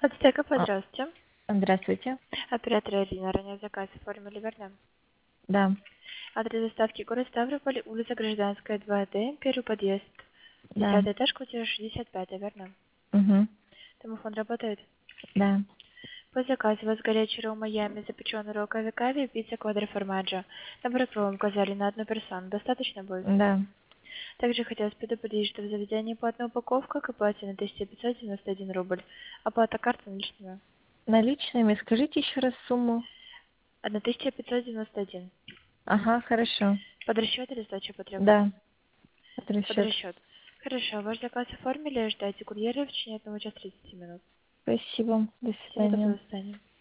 Ацтека, А, здравствуйте. Здравствуйте. Оператор Ирина, ранее заказ оформили, верно? Да, Адрес доставки город Ставрополь, улица Гражданская, 2D, первый подъезд. да. 10 этаж, квартира 65, верно? Угу. Домофон работает. Да, По заказу у вас горячий ролл Майами, запеченный ролл кавикави, пицца квадроформаджо. Набор кровом указали на одну персону. Достаточно будет? да. Также хотелось предупредить, что в заведении платная упаковка к оплате на 1591 рубль. Оплата карты наличными. Наличными скажите еще раз сумму. 1591. Ага, хорошо. Под расчет или сдача потребуется? Да, это Под расчет. расчет. Хорошо, ваш заказ оформили, ждайте курьера в течение 1 часа 30 минут. Спасибо. До Всего доброго, свидания. до свидания.